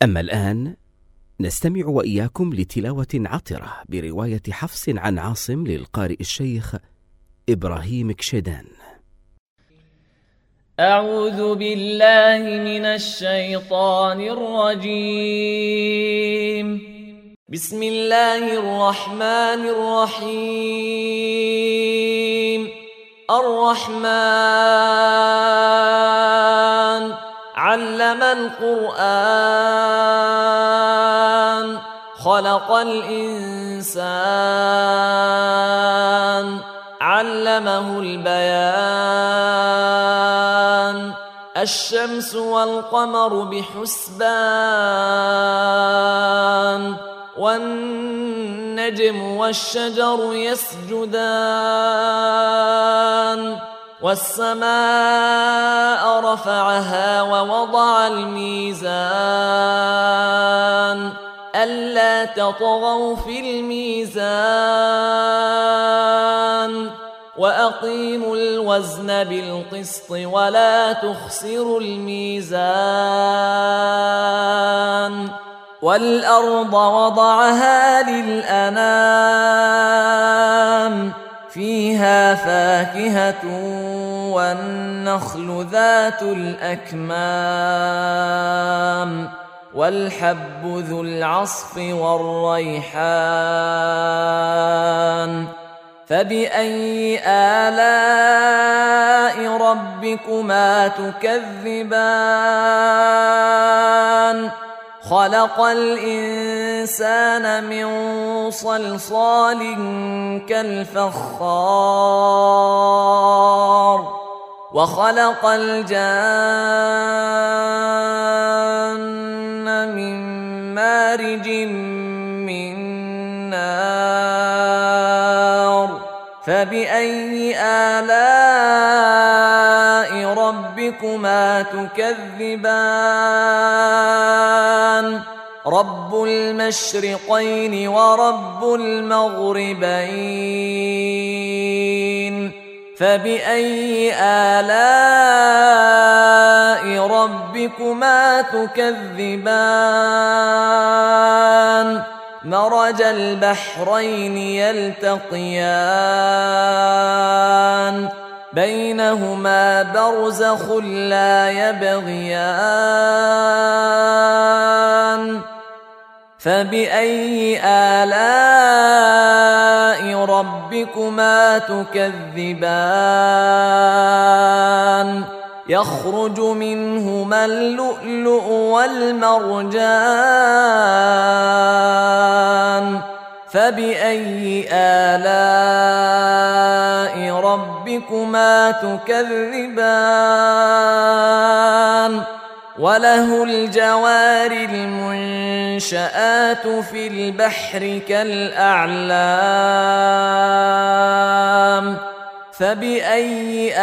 أما الآن نستمع وإياكم لتلاوة عطرة برواية حفص عن عاصم للقارئ الشيخ إبراهيم كشيدان. أعوذ بالله من الشيطان الرجيم. بسم الله الرحمن الرحيم. الرحمن علم القرآن خلق الإنسان علمه البيان. الشمس والقمر بحسبان والنجم والشجر يسجدان. والسماء رفعها ووضع الميزان ألا تطغوا في الميزان وأقيموا الوزن بالقسط ولا تخسروا الميزان. والأرض وضعها للأنام فيها فاكهة والنخل ذات الأكمام والحب ذو العصف والريحان. فبأي آلاء ربكما تكذبان؟ خلق الإنسان من صلصال كالفخار وخلق الجان من مارج من نار. فبأي آلاء ربكما تكذبان؟ رب المشرقين ورب المغربين. فبأي آلاء ربكما تكذبان؟ مرج البحرين يلتقيان بينهما برزخ لا يبغيان. فبأي آلاء ربكما تكذبان؟ يخرج منهما اللؤلؤ والمرجان. فبأي آلاء ربكما تكذبان؟ وله الجوار المنشآت في البحر كالأعلام. فبأي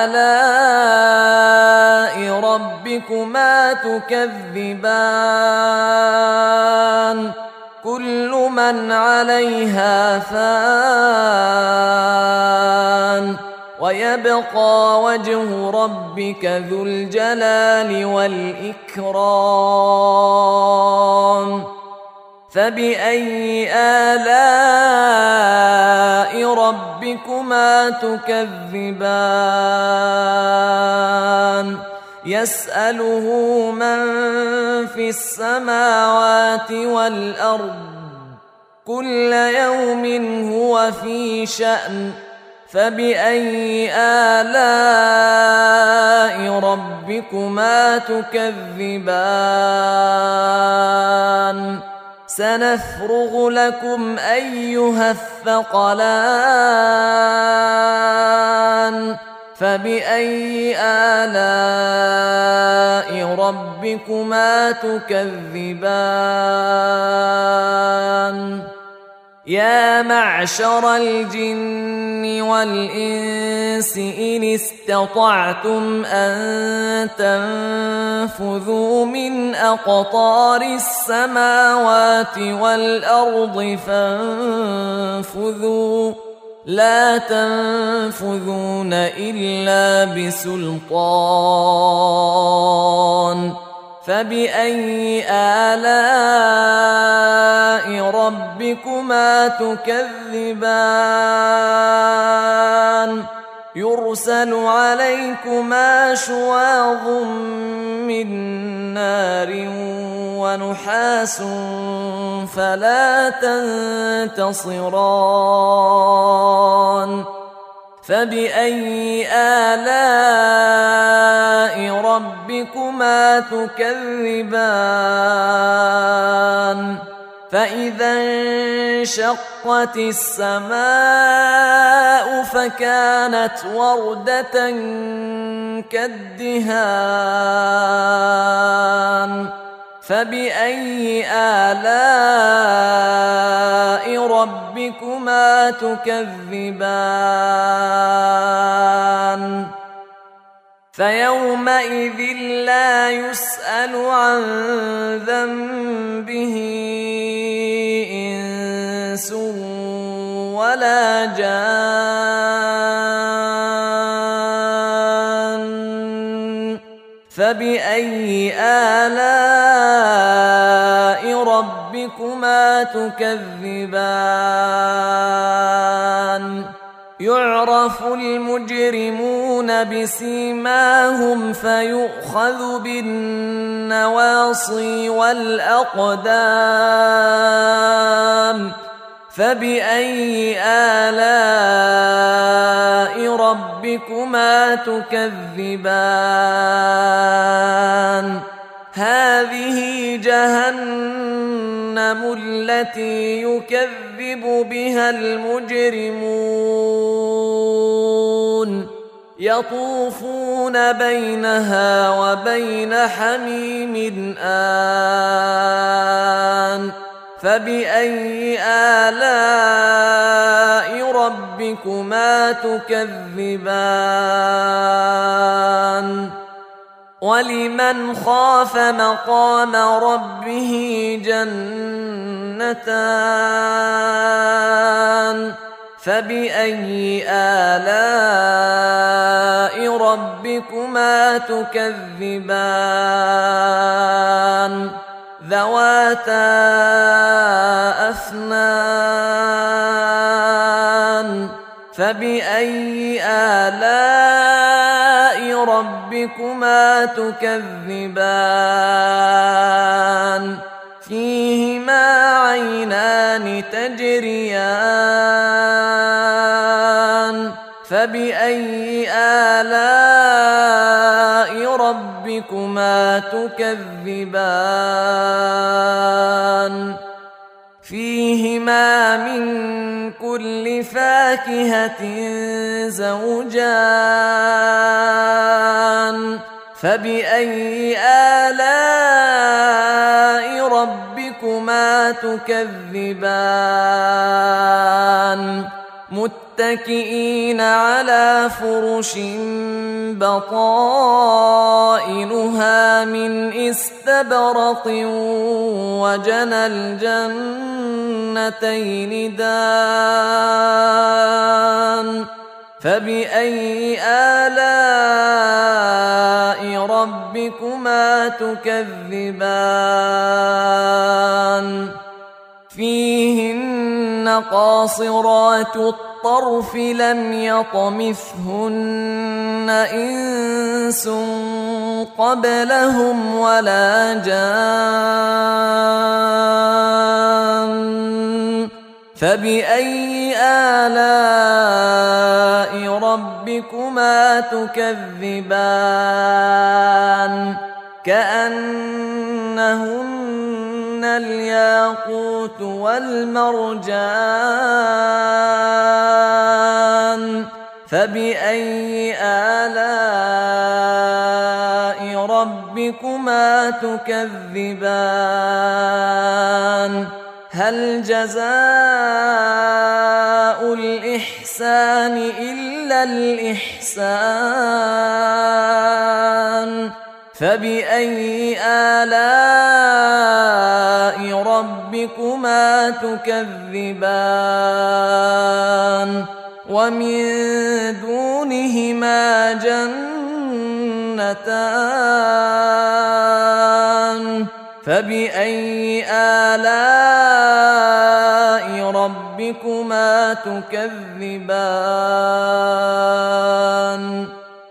آلاء ربكما تكذبان؟ كل من عليها فان ويبقى وجه ربك ذو الجلال والإكرام. فبأي آلاء ربكما تكذبان؟ يسأله من في السماوات والأرض كل يوم هو في شأن. فبأي آلاء ربكما تكذبان؟ سنفرغ لكم أيها الثقلان. فبأي آلاء ربكما تكذبان؟ يا معشر الجن والإنس إن استطعتم أن تنفذوا من أقطار السماوات والأرض فانفذوا لا تنفذون إلا بسلطان. فبأي آلاء ربكما تكذبان يرسل عليكما شواظ من نار ونحاس فلا تنتصران فبأي آلاء ربكما تكذبان فإذا انشقت السماء فكانت وردة كالدهان فبأي آلاء ربكما تكذبان فيومئذ لا يسأل عن ذنبه إنس ولا جان فبأي آلاء ربكما تكذبان يعرف المجرمون بسيماهم فيؤخذ بالنواصي والأقدام فبأي آلاء ربكما تكذبان هذه جهنم التي يكذب بها المجرمون يطوفون بينها وبين حميم آن فبأي آلاء ربكما تكذبان ولمن خاف مقام ربه جنتان فبأي آلاء ربكما تكذبان ذواتا أفنان فبأي آلاء ربكما تكذبان فيهما عينان تجريان فبأي آلاء ربكما تكذبان فيهما من كل فاكهة زوجان فبأي آلاء ربكما تكذبان متكئين على فرش بطائنها من استبرق وجنى الجنتين دان فبأي آلاء ربكما تكذبان فيهن قاصرات الطرف لم يطمثهن إنس قبلهم ولا جان فبأي آلاء ربكما تكذبان كأنهن الياقوت والمرجان فبأي آلاء ربكما تكذبان هل جزاء الإحسان إلا الإحسان فبأي آلاء ربكما تكذبان ومن دونهما جنتان فبأي آلاء ربكما تكذبان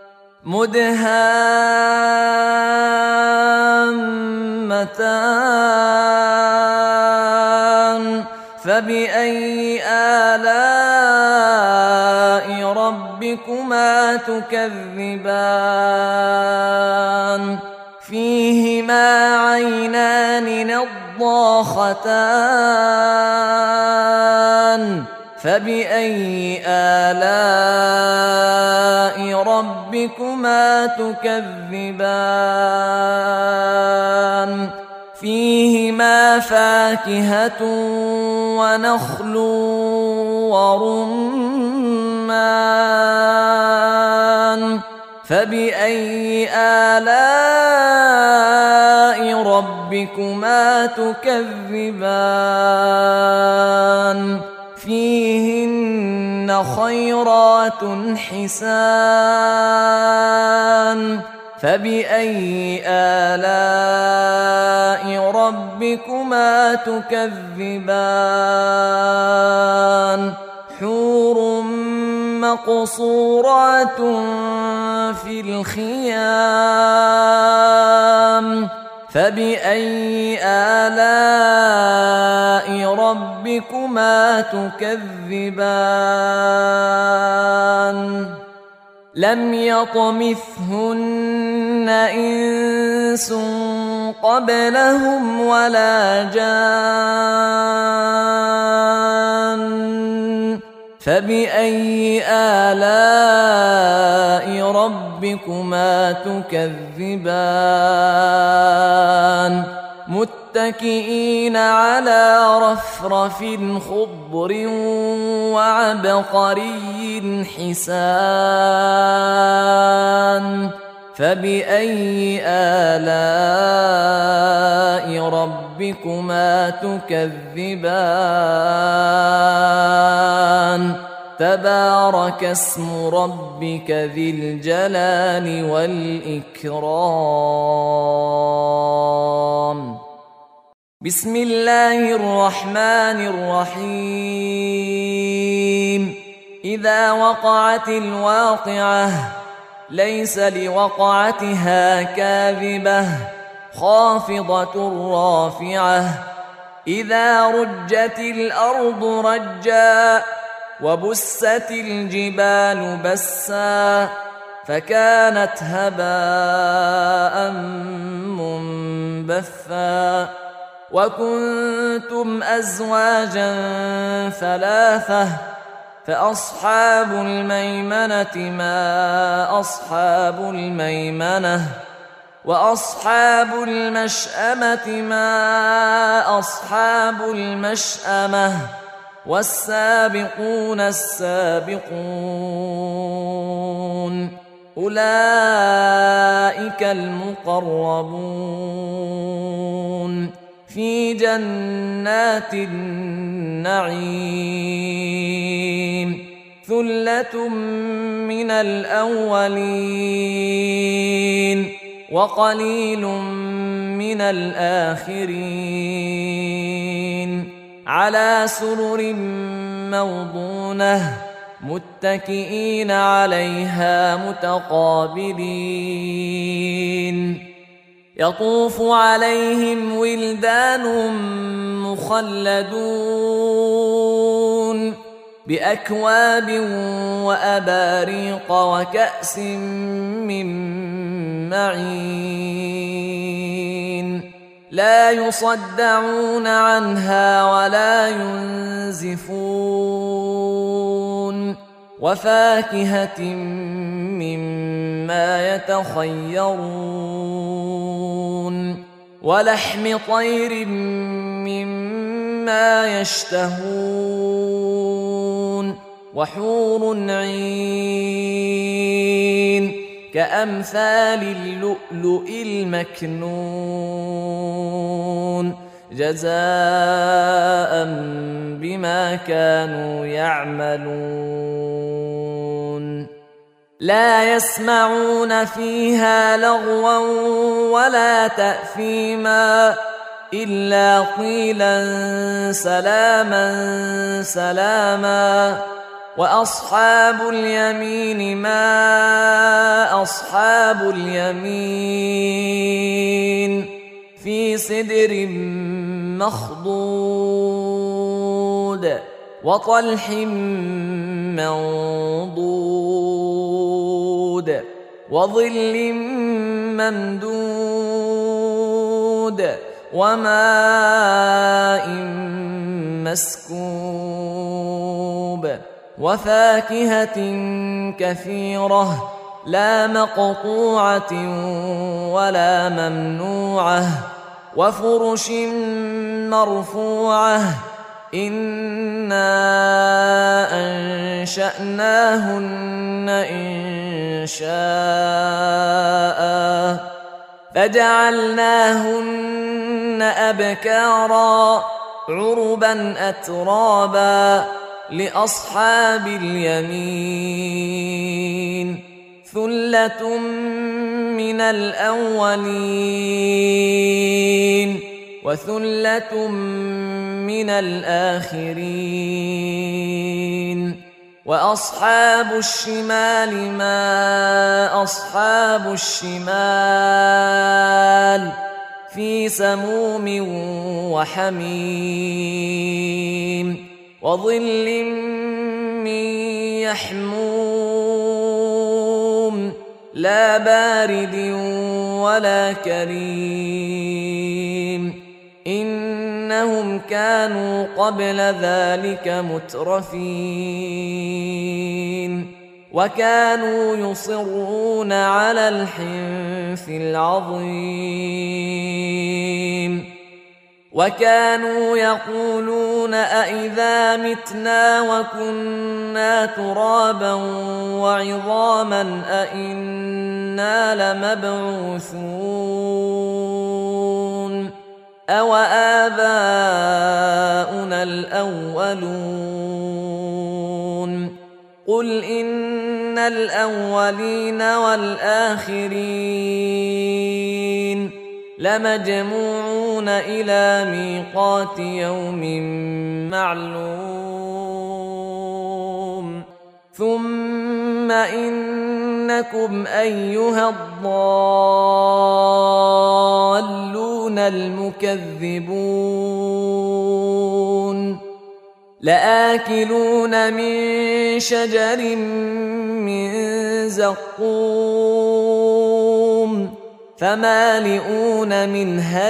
مدهامتان فبأي آلاء ربكما تكذبان فيهما عينان نضاختان فبأي آلاء ربكما تكذبان فيهما فاكهة ونخل ورمان فبأي آلاء ربكما تكذبان فيهن خيرات حسان فبأي آلاء ربكما تكذبان حور مقصورات في الخيام فبأي آلاء ربكما تكذبان لم يطمثهن إنس قبلهم ولا جان فبأي آلاء ربكما تكذبان متكئين على رفرف خضر وعبقري حسان فبأي آلاء ربكما تكذبان تبارك اسم ربك ذي الجلال والإكرام بسم الله الرحمن الرحيم إذا وقعت الواقعة ليس لوقعتها كاذبة خافضة رافعة إذا رجت الأرض رجا وبست الجبال بسا فكانت هباء منبثا وكنتم أزواجا ثلاثة فأصحاب الميمنة ما أصحاب الميمنة وأصحاب المشأمة ما أصحاب المشأمة والسابقون السابقون أولئك المقربون في جنات النعيم ثلة من الأولين وقليل من الآخرين على سرر موضونة متكئين عليها متقابلين يطوف عليهم ولدان مخلدون بأكواب وأباريق وكأس من معين لا يصدعون عنها ولا ينزفون وفاكهة مما يتخيرون ولحم طير مما يشتهون وحور عين كأمثال اللؤلؤ المكنون جزاء بما كانوا يعملون لا يسمعون فيها لغوا ولا تأثيما إلا قيلا سلاما سلاما. وأصحاب اليمين ما أصحاب اليمين في سدر مخضود وطلح منضود وظل ممدود وماء مسكوب وفاكهة كثيرة لا مقطوعة ولا ممنوعة وفرش مرفوعة إنا أنشأناهن إنشاء فجعلناهن أبكارا عربا أترابا لأصحاب اليمين ثلة من الأولين وثلة من الآخرين. وأصحاب الشمال ما أصحاب الشمال في سموم وحميم وظل من يحموم لا بارد ولا كريم إنهم كانوا قبل ذلك مترفين وكانوا يصرون على الحنث العظيم وكانوا يقولون أئذا متنا وكنا ترابا وعظاما أئنا لمبعوثون أو آباؤنا الأولون قل إن الأولين والآخرين لمجموعون إلى ميقات يوم معلوم ثم إنكم أيها الضالون المكذبون لآكلون من شجر من زقوم فمالئون منها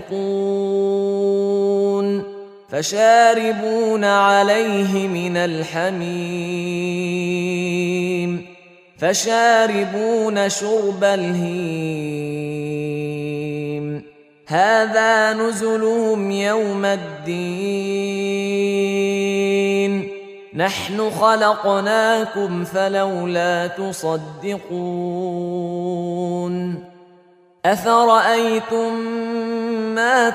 البطون فشاربون عليه من الحميم فشاربون شرب الهيم هذا نزلهم يوم الدين نحن خلقناكم فلولا تصدقون أفرأيتم ما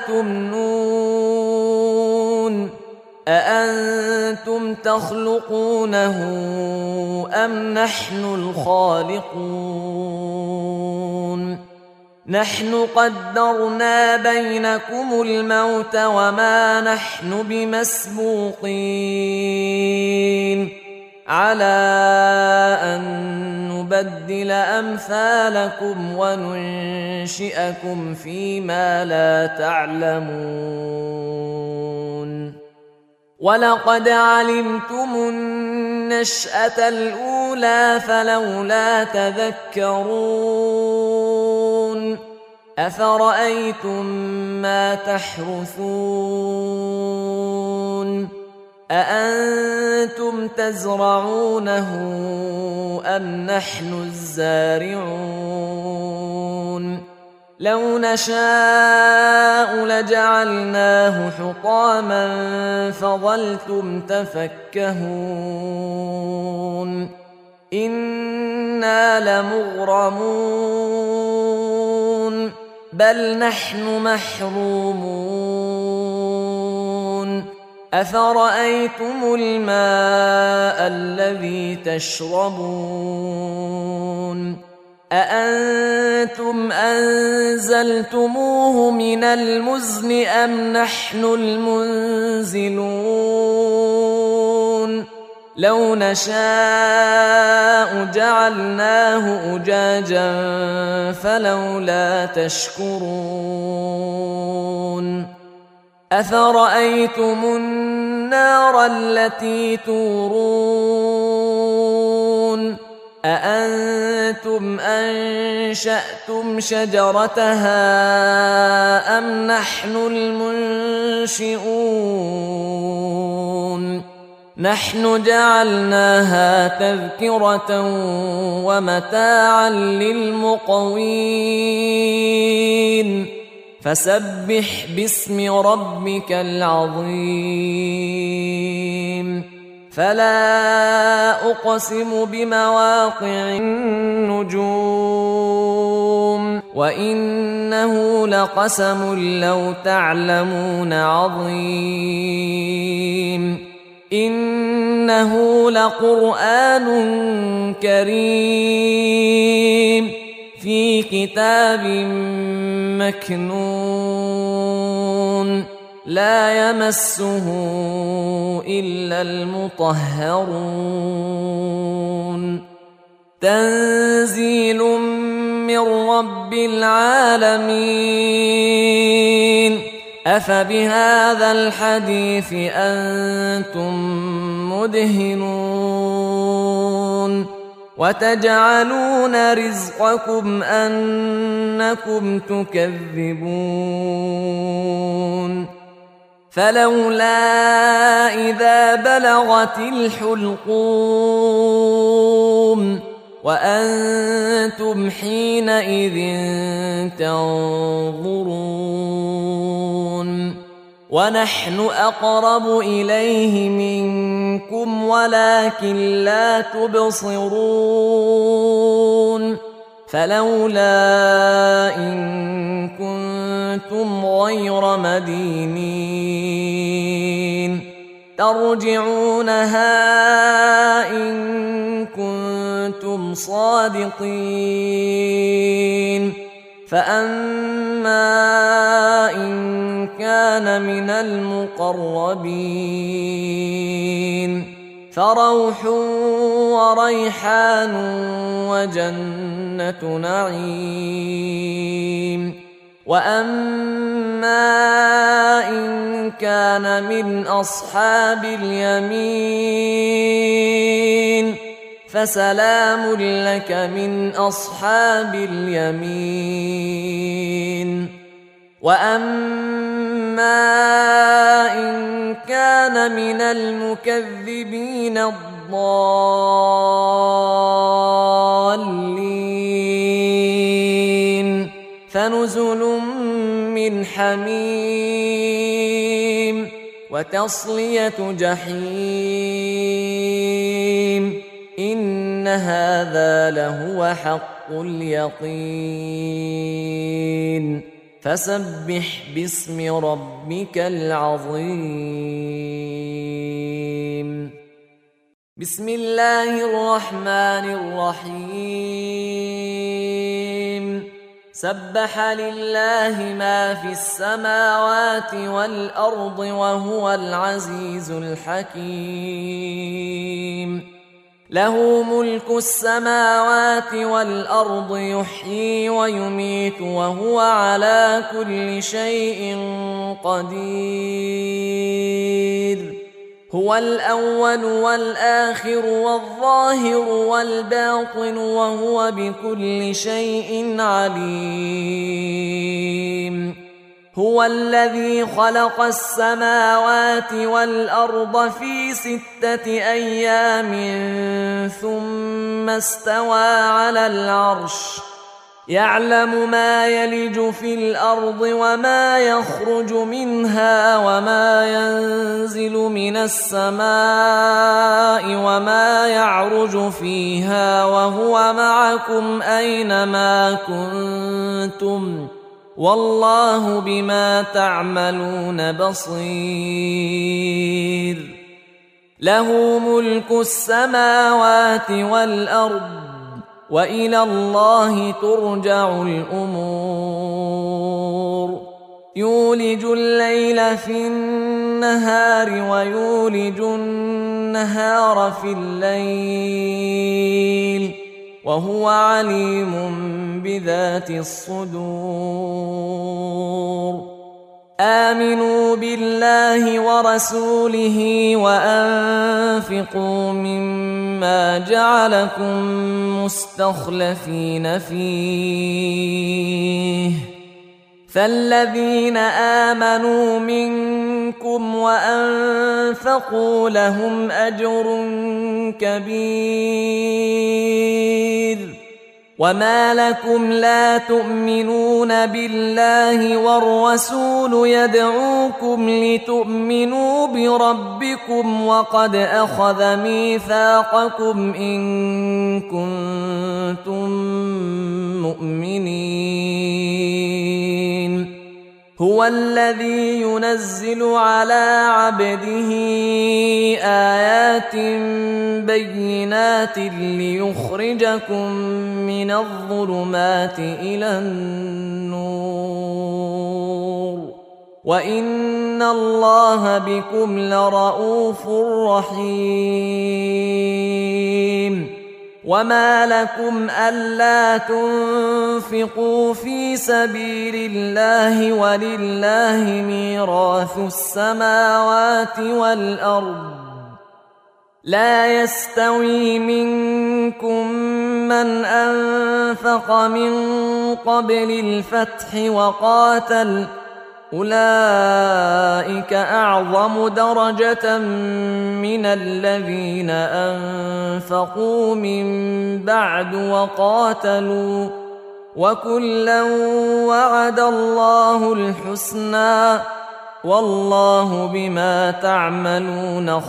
تمنون أأنتم تخلقونه أم نحن الخالقون نحن قدرنا بينكم الموت وما نحن بمسبوقين على أن نبدل أمثالكم وننشئكم فيما لا تعلمون ولقد علمتم النشأة الأولى فلولا تذكرون أفرأيتم ما تحرثون أأنتم تزرعونه أم نحن الزارعون لو نشاء لجعلناه حطاما فظلتم تفكهون إنا لمغرمون بل نحن محرومون أفرأيتم الماء الذي تشربون أأنتم أنزلتموه من المزن أم نحن المنزلون لو نشاء جعلناه أجاجا فلولا تشكرون أفرأيتم النار التي تورون أأنتم أنشأتم شجرتها أم نحن المنشئون نحن جعلناها تذكرة ومتاعا للمقوين فسبح باسم ربك العظيم فلا أقسم بمواقع النجوم وإنه لقسم لو تعلمون عظيم إنه لقرآن كريم في كتاب مكنون لا يمسه إلا المطهرون تنزيل من رب العالمين أفبهذا الحديث أنتم مدهنون وتجعلون رزقكم أنكم تكذبون فلولا إذا بلغت الحلقوم وأنتم حينئذ تنظرون ونحن أقرب إليه منكم ولكن لا تبصرون فلولا إن كنتم غير مدينين ترجعونها إن كنتم صادقين فأما إن كان من المقربين فروح وريحان وجنة نعيم وأما إن كان من أصحاب اليمين فسلام لك من أصحاب اليمين وأما إن كان من المكذبين الضالين فنزل من حميم وتصلية جحيم إن هذا لهو حق اليقين فسبح باسم ربك العظيم بسم الله الرحمن الرحيم سبح لله ما في السماوات والأرض وهو العزيز الحكيم له ملك السماوات والأرض يحيي ويميت وهو على كل شيء قدير هو الأول والآخر والظاهر والباطن وهو بكل شيء عليم هو الذي خلق السماوات والأرض في 6 أيام ثم استوى على العرش يعلم ما يلج في الأرض وما يخرج منها وما ينزل من السماء وما يعرج فيها وهو معكم أينما كنتم والله بما تعملون بصير له ملك السماوات والأرض وإلى الله ترجع الأمور يولج الليل في النهار ويولج النهار في الليل وهو عليم بذات الصدور آمنوا بالله ورسوله وأنفقوا مما جعلكم مستخلفين فيه فالذين آمنوا منكم وأنفقوا لهم أجر كبير وما لكم لا تؤمنون بالله والرسول يدعوكم لتؤمنوا بربكم وقد أخذ ميثاقكم إن كنتم مؤمنين هو الذي ينزل على عبده آيات بينات ليخرجكم من الظلمات إلى النور وإن الله بكم لرءوف رحيم وما لكم ألا تنفقوا في سبيل الله ولله ميراث السماوات والأرض لا يستوي منكم من أنفق من قبل الفتح وقاتل أولئك أعظم درجة من الذين أنفقوا من بعد وقاتلوا وكلا وعد الله الحسنى والله بما تعملون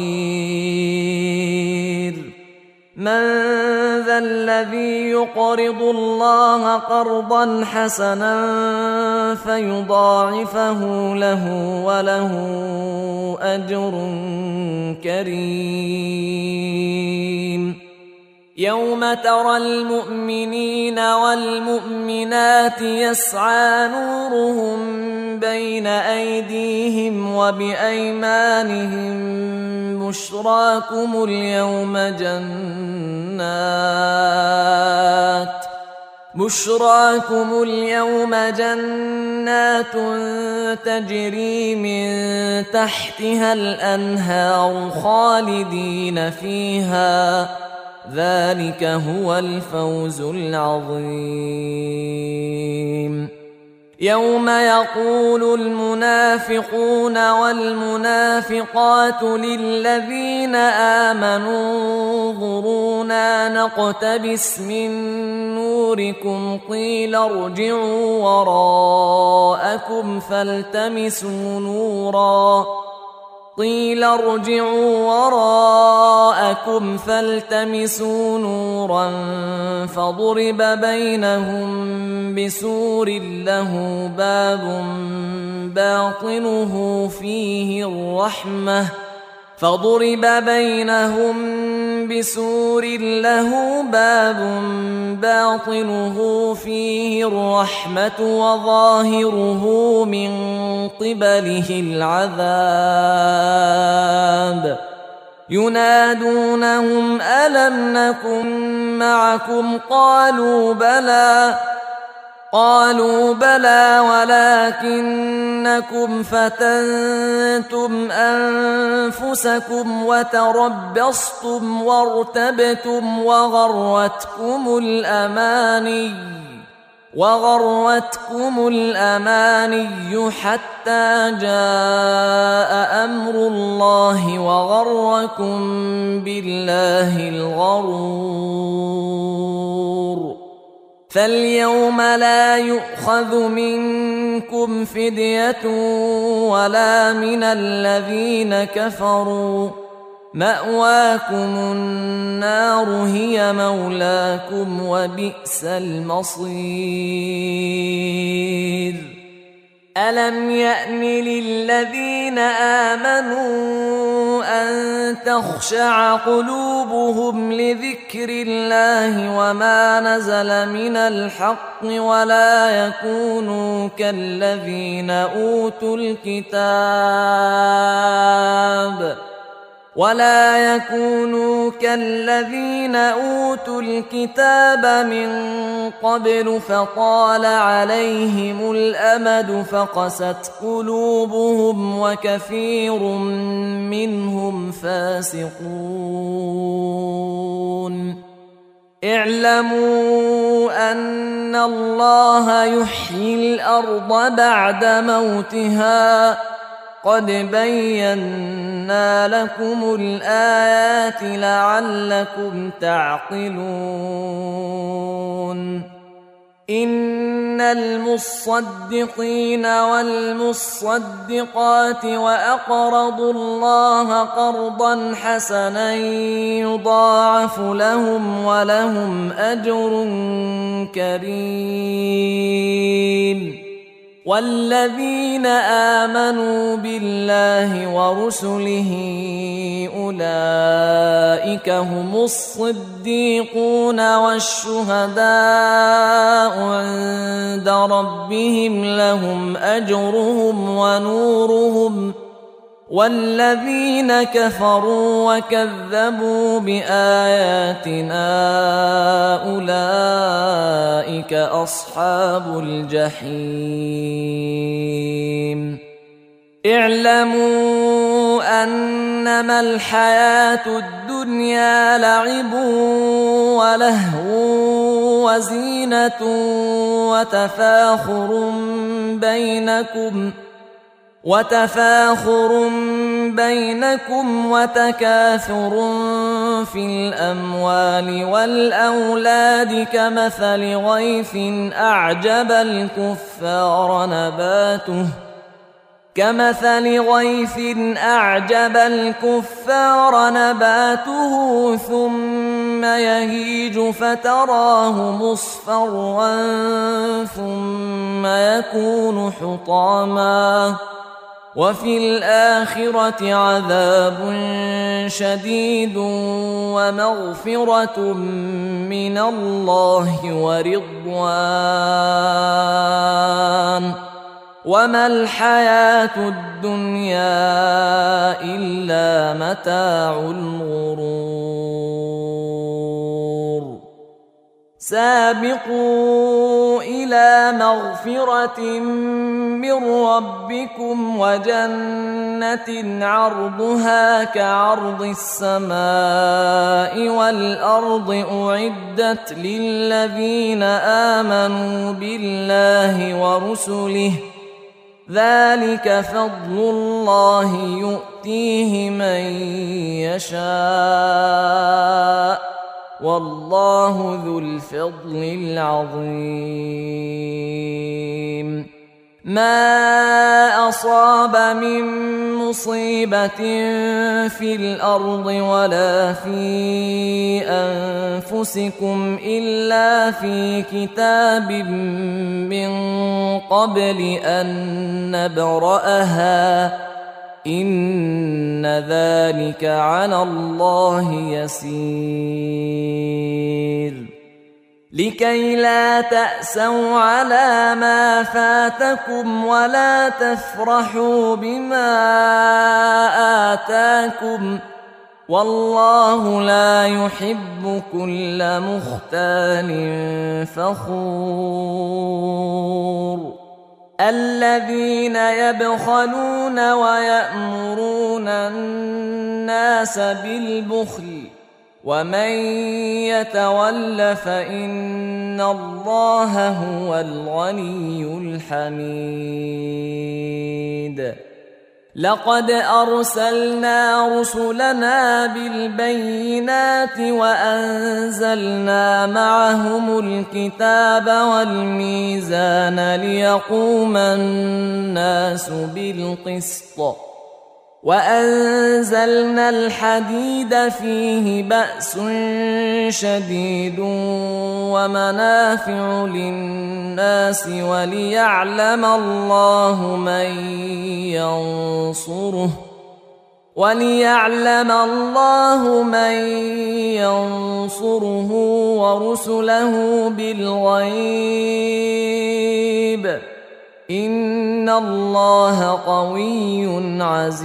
خبير من ذا الذي يقرض الله قرضا حسنا فيضاعفه له وله أجر كريم يوم ترى المؤمنين والمؤمنات يسعى نورهم بين أيديهم وبأيمانهم بشراكم اليوم جنات تجري من تحتها الأنهار خالدين فيها ذلك هو الفوز العظيم يوم يقول المنافقون والمنافقات للذين آمنوا انظرونا نقتبس من نوركم قيل ارجعوا وراءكم فالتمسوا نورا فضرب بينهم بسور له باب باطنه فيه الرحمة وظاهره من قبله العذاب ينادونهم ألم نكن معكم قالوا بلى ولكنكم فتنتم أنفسكم وتربصتم وارتبتم وغرتكم الأماني حتى جاء أمر الله وغركم بالله الغرور فاليوم لا يؤخذ منكم فدية ولا من الذين كفروا مأواكم النار هي مولاكم وبئس المصير ألم يأن للذين آمنوا أن تخشع قلوبهم لذكر الله وما نزل من الحق ولا يكونوا كالذين أوتوا الكتاب من قبل فطال عليهم الأمد فقست قلوبهم وكثير منهم فاسقون. اعلموا أن الله يحيي الأرض بعد موتها قد بينا لكم الآيات لعلكم تعقلون. إن المصدقين والمصدقات وأقرضوا الله قرضا حسنا يضاعف لهم ولهم أجر كريم. والذين آمنوا بالله ورسله أولئك هم الصديقون والشهداء عند ربهم لهم أجرهم ونورهم. والذين كفروا وكذبوا بآياتنا أولئك أصحاب الجحيم. اعلموا أنما الحياة الدنيا لعب ولهو وزينة وتفاخر بينكم وتكاثر في الأموال والأولاد كمثل غيث أعجب الكفار نباته ثم يهيج فتراه مصفرا ثم يكون حطاما وفي الآخرة عذاب شديد ومغفرة من الله ورضوان وما الحياة الدنيا إلا متاع الغرور. سابقوا إلى مغفرة من ربكم وجنة عرضها كعرض السماء والأرض أعدت للذين آمنوا بالله ورسله ذلك فضل الله يؤتيه من يشاء والله ذو الفضل العظيم. ما أصاب من مصيبة في الأرض ولا في أنفسكم إلا في كتاب من قبل أن نبرأها إن ذلك على الله يسير. لكي لا تأسوا على ما فاتكم ولا تفرحوا بما آتاكم والله لا يحب كل مختال فخور. الذين يبخلون ويأمرون الناس بالبخل ومن يتول فإن الله هو الغني الحميد. لقد أرسلنا رسلنا بالبينات وأنزلنا معهم الكتاب والميزان ليقوم الناس بالقسط وأنزلنا الحديد فيه بأس شديد ومنافع للناس وليعلم الله من ينصره ورسله بالغيب إن الله قوي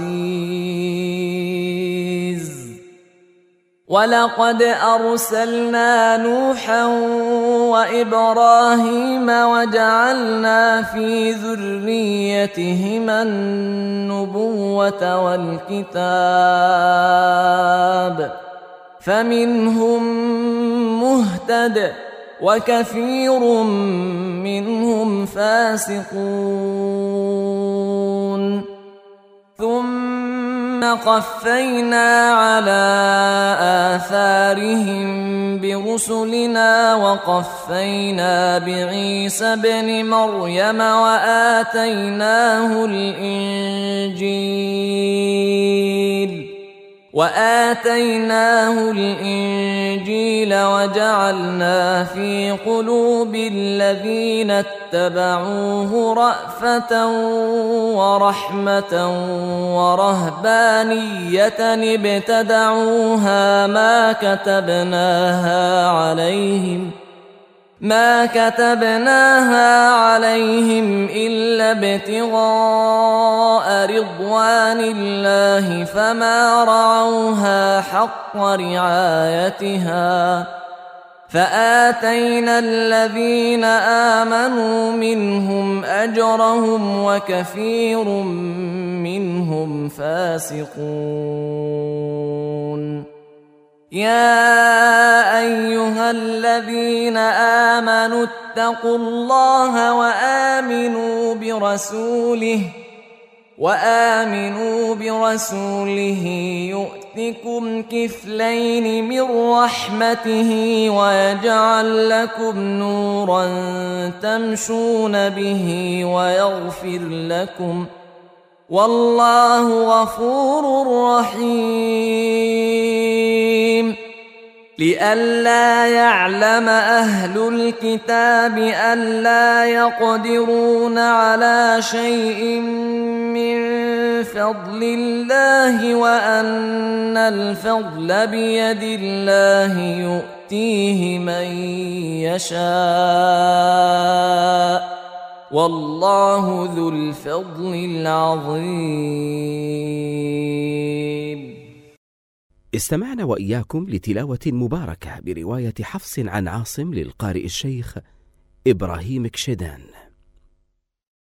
عزيز. ولقد أرسلنا نوحا وإبراهيم وجعلنا في ذريتهما النبوة والكتاب فمنهم مهتد وكثير منهم فاسقون. ثم قفينا على آثارهم برسلنا وقفينا بعيسى ابن مريم وآتيناه الإنجيل وجعلنا في قلوب الذين اتبعوه رأفة ورحمة ورهبانية ابتدعوها ما كتبناها عليهم إلا ابتغاء رضوان الله فما رعوها حق رعايتها فآتينا الذين آمنوا منهم أجرهم وكثير منهم فاسقون. يا أيها الذين آمنوا اتقوا الله وآمنوا برسوله يؤتكم كفلين من رحمته ويجعل لكم نورا تمشون به ويغفر لكم والله غفور رحيم. لئلا يعلم أهل الكتاب ألا يقدرون على شيء من فضل الله وأن الفضل بيد الله يؤتيه من يشاء والله ذو الفضل العظيم. استمعنا وإياكم لتلاوة مباركة برواية حفص عن عاصم للقارئ الشيخ إبراهيم كشيدان.